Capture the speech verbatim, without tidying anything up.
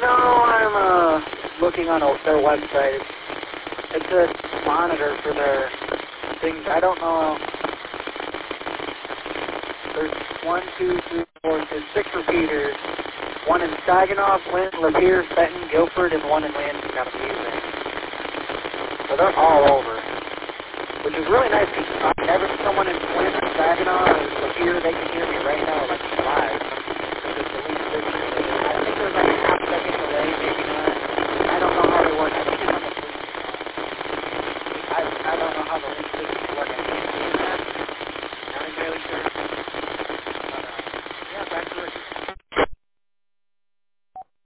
No, I'm uh, looking on a, their website. It's a monitor for their things. I don't know. There's one, two, three, four, there's six repeaters. One in Saginaw, Flint, Lapeer, Fenton, Guilford, and one in Lansing got a music. So they're all over. Which is really nice because I never someone in Flint, Saginaw, or Lapeer, they can hear me right now like live. Because it's the least picture. I think there's like